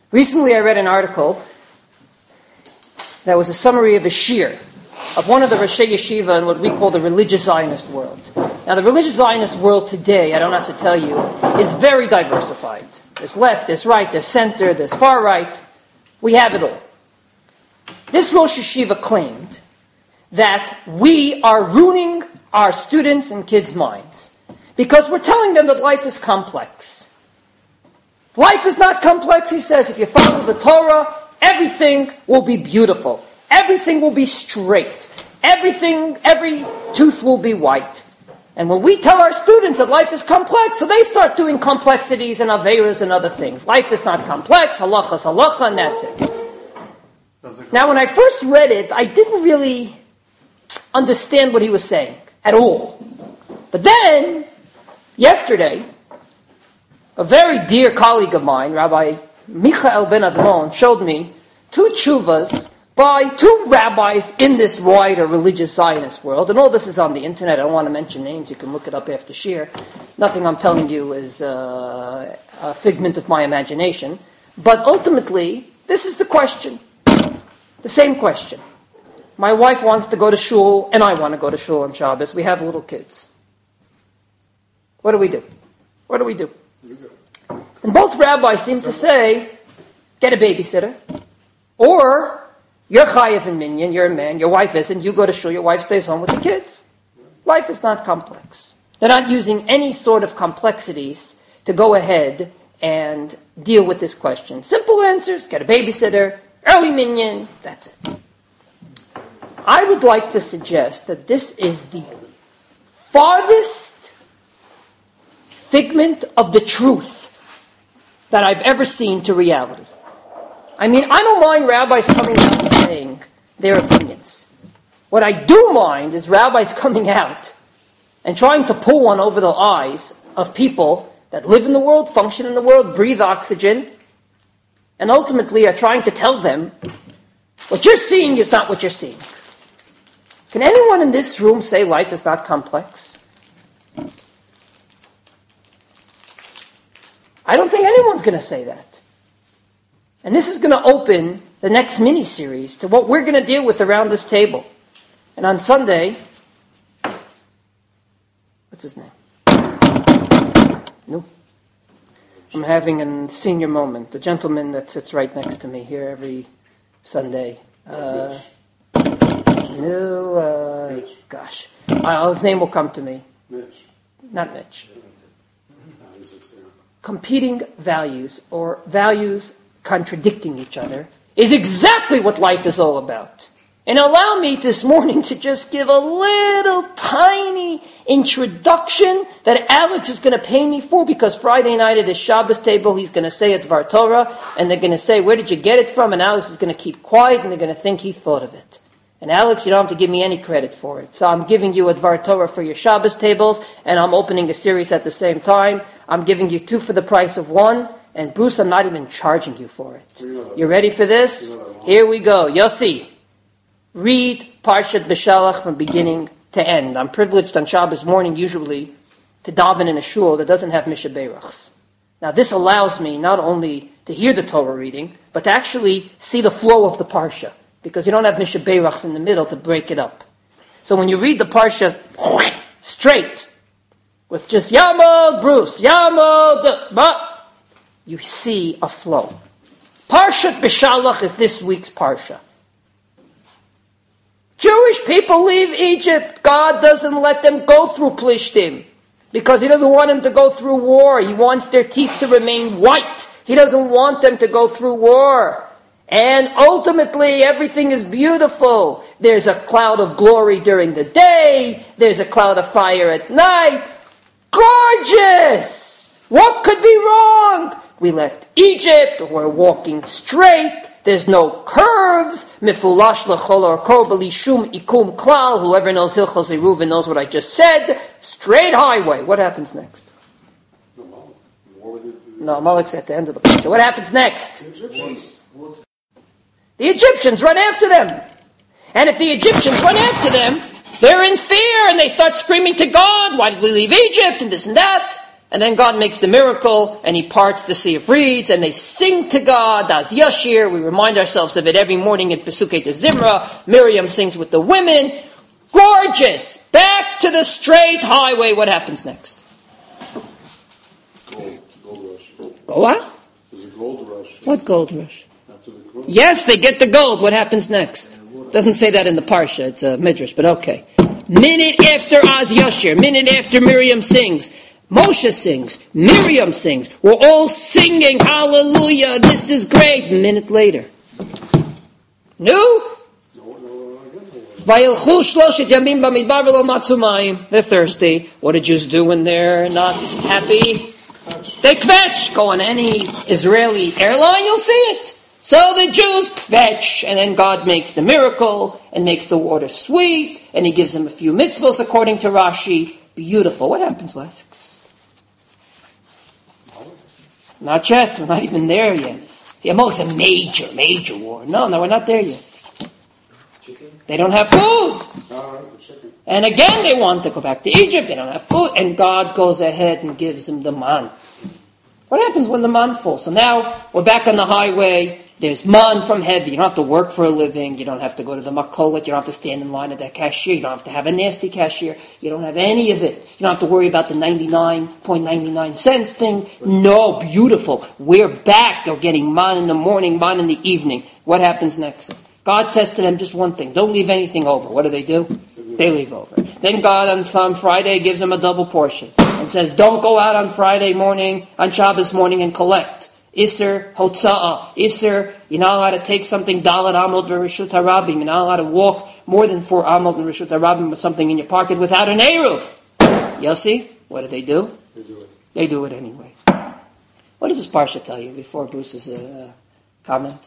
Recently I read an article that was a summary of a shir of one of the Roshei Yeshiva in what we call the religious Zionist world. Now the religious Zionist world today, I don't have to tell you, is very diversified. There's left, there's right, there's center, there's far right. We have it all. This Rosh Yeshiva claimed that we are ruining our students' and kids' minds because we're telling them that life is complex. Life is not complex, he says. If you follow the Torah, everything will be beautiful. Everything will be straight. Every tooth will be white. And when we tell our students that life is complex, so they start doing complexities and aveiros and other things. Life is not complex, halacha is halacha, and that's it. Now, when I first read it, I didn't really understand what he was saying at all. But then, yesterday, a very dear colleague of mine, Rabbi Michael Ben Admon, showed me 2 tshuvas by 2 rabbis in this wider religious Zionist world. And all this is on the internet. I don't want to mention names. You can look it up after shir. Nothing I'm telling you is a figment of my imagination. But ultimately, this is the question. The same question. My wife wants to go to shul, and I want to go to shul on Shabbos. We have little kids. What do we do? What do we do? And both rabbis seem to say, get a babysitter. Or, you're chayiv and minyan, you're a man, your wife isn't, you go to shul, your wife stays home with the kids. Life is not complex. They're not using any sort of complexities to go ahead and deal with this question. Simple answers, get a babysitter, early minyan, that's it. I would like to suggest that this is the farthest figment of the truth that I've ever seen to reality. I mean, I don't mind rabbis coming out and saying their opinions. What I do mind is rabbis coming out and trying to pull one over the eyes of people that live in the world, function in the world, breathe oxygen, and ultimately are trying to tell them, what you're seeing is not what you're seeing. Can anyone in this room say life is not complex? I don't think anyone's going to say that. And this is going to open the next mini-series to what we're going to deal with around this table. And on Sunday, what's his name? No. I'm having a senior moment. The gentleman that sits right next to me here every Sunday. His name will come to me. Mitch. Not Mitch. Competing values, or values contradicting each other, is exactly what life is all about. And allow me this morning to just give a little tiny introduction that Alex is going to pay me for, because Friday night at his Shabbos table he's going to say a Dvar Torah, and they're going to say, where did you get it from? And Alex is going to keep quiet, and they're going to think he thought of it. And Alex, you don't have to give me any credit for it. So I'm giving you a Dvar Torah for your Shabbos tables, and I'm opening a series at the same time. I'm giving you 2 for the price of 1. And Bruce, I'm not even charging you for it. You ready for this? Here we go. Yossi, read Parshat Beshalach from beginning to end. I'm privileged on Shabbos morning usually to daven in a shul that doesn't have Misha Beirachs. Now this allows me not only to hear the Torah reading, but to actually see the flow of the Parsha, because you don't have Misha Beirachs in the middle to break it up. So when you read the Parsha straight, with just Yamod, Bruce, Yamod, but you see a flow. Parshat Beshalach is this week's Parsha. Jewish people leave Egypt. God doesn't let them go through Plishtim because He doesn't want them to go through war. He wants their teeth to remain white. He doesn't want them to go through war. And ultimately, everything is beautiful. There's a cloud of glory during the day. There's a cloud of fire at night. Gorgeous! What could be wrong? We left Egypt. We're walking straight. There's no curves. Mifulash lechol orko b'li shum ikum klal. Whoever knows Hilchos Eruvin knows what I just said. Straight highway. What happens next? No, Amalek's at the end of the picture. What happens next? The Egyptians run after them. And if the Egyptians run after them, they're in fear and they start screaming to God, why did we leave Egypt and this and that? And then God makes the miracle, and he parts the Sea of Reeds, and they sing to God, Das Yashir. We remind ourselves of it every morning in Pesukei de Zimra. Miriam sings with the women. Gorgeous! Back to the straight highway. What happens next? Gold rush. Go what? There's a gold rush. What gold rush? After the cross. Yes, they get the gold. What happens next? Doesn't say that in the Parsha. It's a midrash, but okay. Minute after Az Yashir, minute after Miriam sings, Moshe sings, Miriam sings. We're all singing, hallelujah, this is great. A minute later. No? They're thirsty. What do Jews do when they're not happy? They kvetch. Go on any Israeli airline, you'll see it. So the Jews kvetch, and then God makes the miracle, and makes the water sweet, and he gives them a few mitzvahs according to Rashi. Beautiful. What happens next? Not yet. We're not even there yet. It's a major war. No, we're not there yet. They don't have food. And again, they want to go back to Egypt. They don't have food. And God goes ahead and gives them the man. What happens when the man falls? So now we're back on the highway. There's man from heaven. You don't have to work for a living. You don't have to go to the makolet. You don't have to stand in line at that cashier. You don't have to have a nasty cashier. You don't have any of it. You don't have to worry about the 99.99 cents thing. No, beautiful. We're back. They're getting man in the morning, man in the evening. What happens next? God says to them just one thing. Don't leave anything over. What do? They leave over. Then God on Friday gives them a double portion and says, don't go out on Friday morning, on Shabbos morning and collect. Isser Hotza'a. Isser, you're not allowed to take something Dalet Amod Rishut HaRabim. You're not allowed to walk more than 4 Amod in Rishut HaRabim with something in your pocket without an Eruv. Yossi, what do? They do it. They do it anyway. What does this Parsha tell you before Bruce's comment?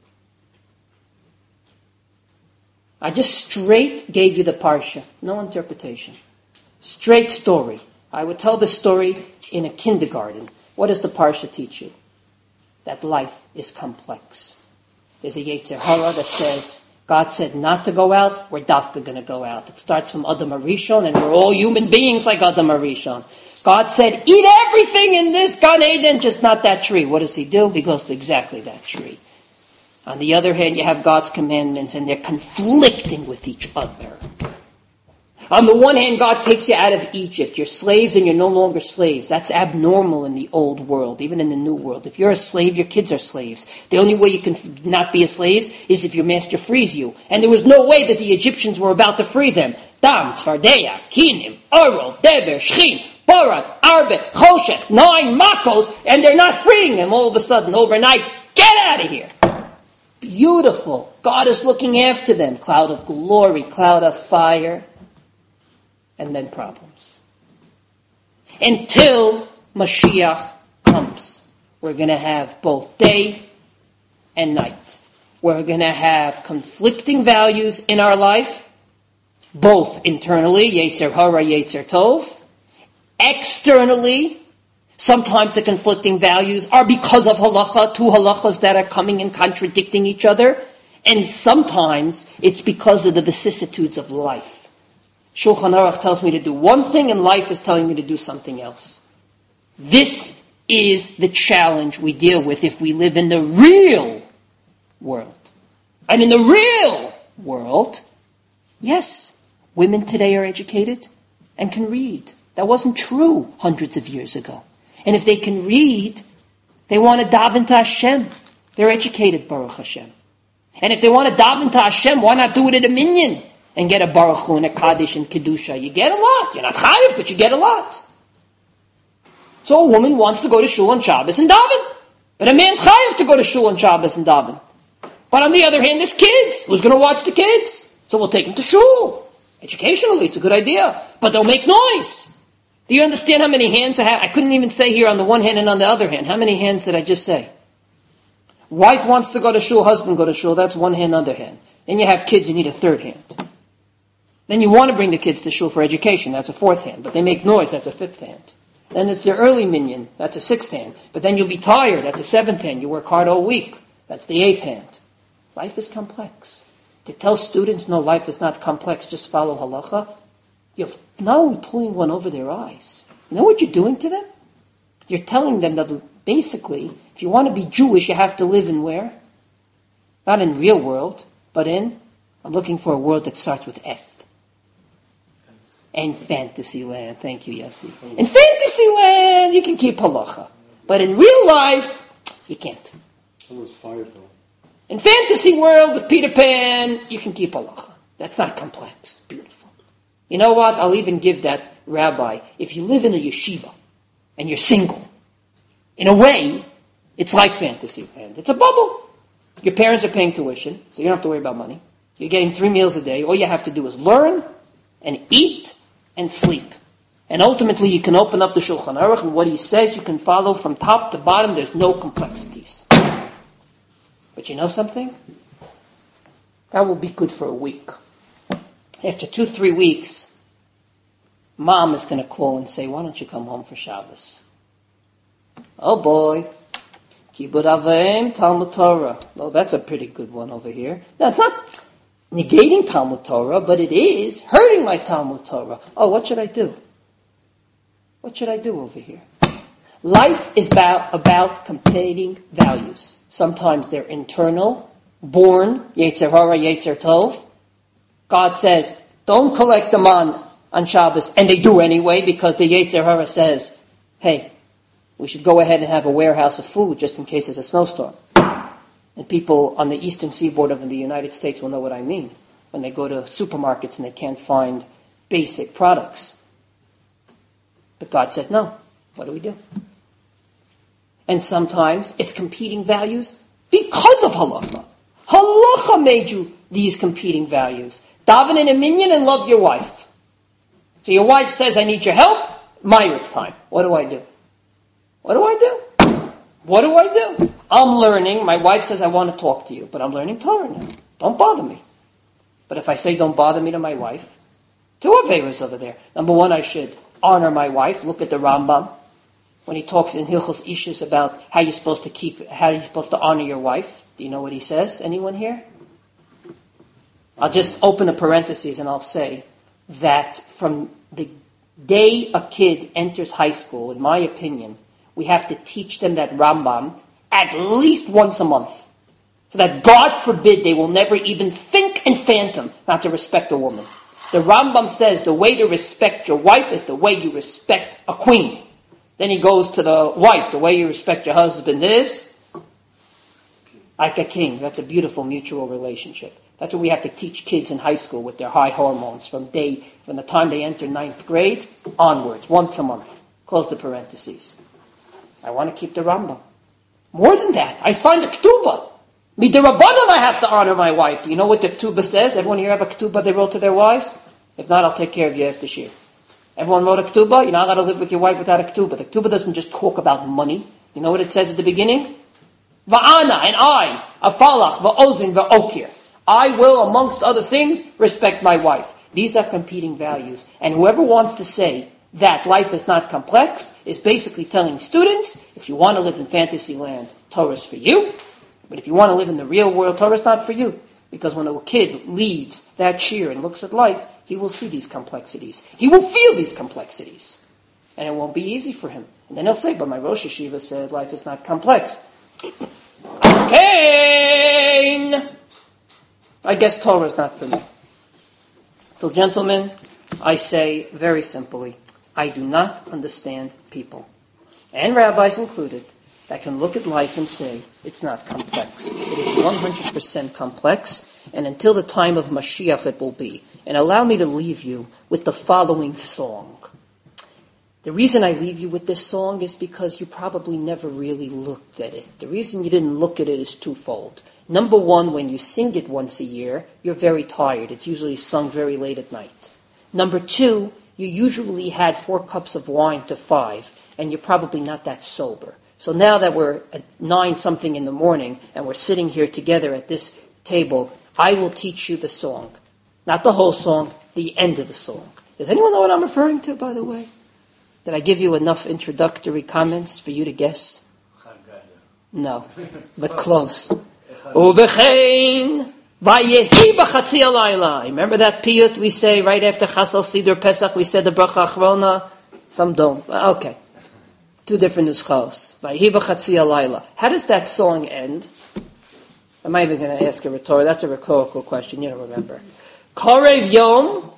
I just straight gave you the Parsha. No interpretation. Straight story. I would tell this story in a kindergarten. What does the Parsha teach you? That life is complex. There's a Yetzer Hara that says, God said not to go out, we're dafka going to go out. It starts from Adam HaRishon, and we're all human beings like Adam HaRishon. God said, eat everything in this Gan Eden, just not that tree. What does he do? He goes to exactly that tree. On the other hand, you have God's commandments, and they're conflicting with each other. On the one hand, God takes you out of Egypt. You're slaves and you're no longer slaves. That's abnormal in the old world, even in the new world. If you're a slave, your kids are slaves. The only way you can not be a slave is if your master frees you. And there was no way that the Egyptians were about to free them. Dam, Tzvardeya, Kinim, Orov, Dever, Shchin, Borat, Arbe, Choshech, 9 Makos, and they're not freeing them all of a sudden overnight. Get out of here. Beautiful. God is looking after them. Cloud of glory, cloud of fire. And then problems. Until Mashiach comes. We're going to have both day and night. We're going to have conflicting values in our life, both internally, Yetzer Hara, Yetzer Tov. Externally, sometimes the conflicting values are because of halacha, 2 halachas that are coming and contradicting each other. And sometimes it's because of the vicissitudes of life. Shulchan Aruch tells me to do one thing and life is telling me to do something else. This is the challenge we deal with if we live in the real world. And in the real world, yes, women today are educated and can read. That wasn't true hundreds of years ago. And if they can read, they want to daven to Hashem. They're educated, Baruch Hashem. And if they want to daven to Hashem, why not do it at a minyan? And get a Baruch Hu and a Kaddish and Kedusha. You get a lot. You're not chayiv, but you get a lot. So a woman wants to go to shul on Shabbos and daven. But a man's chayiv to go to shul on Shabbos and daven. But on the other hand, there's kids. Who's going to watch the kids? So we'll take them to shul. Educationally, it's a good idea. But don't make noise. Do you understand how many hands I have? I couldn't even say here on the one hand and on the other hand. How many hands did I just say? Wife wants to go to shul, husband go to shul. That's one hand, other hand. Then you have kids, you need a third hand. Then you want to bring the kids to shul for education. That's a 4th hand. But they make noise. That's a 5th hand. Then it's their early minyan. That's a 6th hand. But then you'll be tired. That's a 7th hand. You work hard all week. That's the 8th hand. Life is complex. To tell students, no, life is not complex, just follow halacha, you're not only pulling one over their eyes. You know what you're doing to them? You're telling them that basically, if you want to be Jewish, you have to live in where? Not in real world, but I'm looking for a word that starts with F. In fantasy land. Thank you, Yossi. In fantasy land, you can keep halacha. But in real life, you can't. That was Firefall. In fantasy world with Peter Pan, you can keep halacha. That's not complex. Beautiful. You know what? I'll even give that rabbi. If you live in a yeshiva and you're single, in a way, it's like fantasy land. It's a bubble. Your parents are paying tuition, so you don't have to worry about money. You're getting 3 meals a day. All you have to do is learn and eat and sleep. And ultimately, you can open up the Shulchan Aruch, and what he says you can follow from top to bottom. There's no complexities. But you know something? That will be good for a week. After 2-3 weeks, mom is going to call and say, why don't you come home for Shabbos? Oh boy. Kibud Avim, Talmud Torah. Well, that's a pretty good one over here. Now, it's not negating Talmud Torah, but it is hurting my Talmud Torah. Oh, what should I do? What should I do over here? Life is about competing values. Sometimes they're internal, born, Yetzer Hara, Yetzer Tov. God says, don't collect them on Shabbos, and they do anyway, because the Yetzer Hara says, hey, we should go ahead and have a warehouse of food just in case there's a snowstorm. And people on the eastern seaboard of the United States will know what I mean when they go to supermarkets and they can't find basic products. But God said, no. What do we do? And sometimes it's competing values because of halacha. Halacha made you these competing values. Daven in a minyan and love your wife. So your wife says, I need your help. Ma'ariv time. What do I do? What do I do? What do I do? I'm learning. My wife says, I want to talk to you, but I'm learning Torah now. Don't bother me. But if I say don't bother me to my wife, 2 averos over there. Number 1, I should honor my wife. Look at the Rambam when he talks in Hilchos Ishus about how you're supposed to honor your wife. Do you know what he says? Anyone here? I'll just open a parenthesis and I'll say that from the day a kid enters high school, in my opinion, we have to teach them that Rambam at least once a month. So that, God forbid, they will never even think and phantom not to respect a woman. The Rambam says the way to respect your wife is the way you respect a queen. Then he goes to the wife. The way you respect your husband is like a king. That's a beautiful mutual relationship. That's what we have to teach kids in high school with their high hormones from the time they enter 9th grade onwards, once a month. Close the parentheses. I want to keep the Rambam. More than that, I signed a ketubah. Midirabanan, I have to honor my wife. Do you know what the ketubah says? Everyone here have a ketubah they wrote to their wives? If not, I'll take care of you after shir. Everyone wrote a ketubah? You're not allowed to live with your wife without a ketubah. The ketubah doesn't just talk about money. You know what it says at the beginning? Va'ana, and I, afalach, va'ozin, va'okir. I will, amongst other things, respect my wife. These are competing values. And whoever wants to say that life is not complex is basically telling students, if you want to live in fantasy land, Torah is for you. But if you want to live in the real world, Torah is not for you. Because when a kid leaves that shir and looks at life, he will see these complexities. He will feel these complexities. And it won't be easy for him. And then he'll say, but my Rosh Hashiva said life is not complex. Okay. I guess Torah is not for me. So gentlemen, I say very simply, I do not understand people, and rabbis included, that can look at life and say, it's not complex. It is 100% complex, and until the time of Mashiach it will be. And allow me to leave you with the following song. The reason I leave you with this song is because you probably never really looked at it. The reason you didn't look at it is twofold. Number 1, when you sing it once a year, you're very tired. It's usually sung very late at night. Number 2, you usually had 4 cups of wine to 5, and you're probably not that sober. So now that we're at 9-something in the morning, and we're sitting here together at this table, I will teach you the song. Not the whole song, the end of the song. Does anyone know what I'm referring to, by the way? Did I give you enough introductory comments for you to guess? No, but close. Uvechein vayehi b'chatzi alayla. Remember that piyut we say right after Chasal Siddur Pesach? We said the bracha achrona. Some don't. Okay. Two different nuschos. Vayhi b'chatzi halayla. How does that song end? I'm not even going to ask a rhetorical. That's a rhetorical question. You don't remember. Karev yom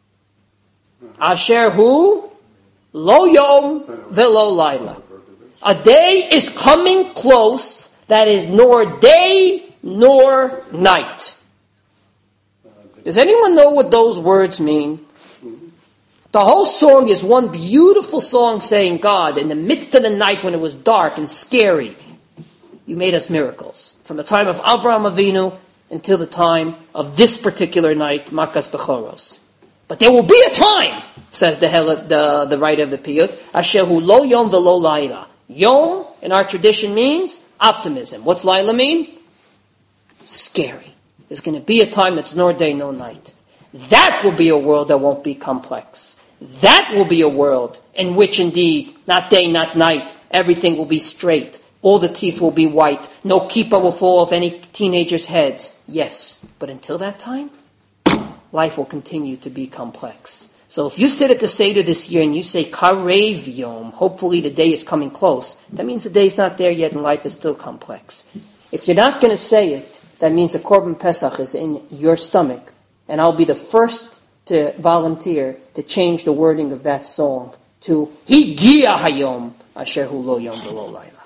asher hu lo yom velo layla. A day is coming close that is nor day nor night. Does anyone know what those words mean? The whole song is one beautiful song saying, God, in the midst of the night when it was dark and scary, you made us miracles. From the time of Avraham Avinu until the time of this particular night, Makas Bechoros. But there will be a time, says the writer of the Piyut, Asher hu lo yom velo layla. Yom, in our tradition, means optimism. What's Layla mean? Scary. There's going to be a time that's nor day, no night. That will be a world that won't be complex. That will be a world in which indeed, not day, not night, everything will be straight. All the teeth will be white. No kippah will fall off any teenager's heads. Yes, but until that time, life will continue to be complex. So if you sit at the Seder this year and you say, Karev Yom, hopefully the day is coming close, that means the day's not there yet and life is still complex. If you're not going to say it, that means the Korban Pesach is in your stomach, and I'll be the first to volunteer to change the wording of that song to Higia Hayom Asher Hu Lo Yom V'Lo Layla.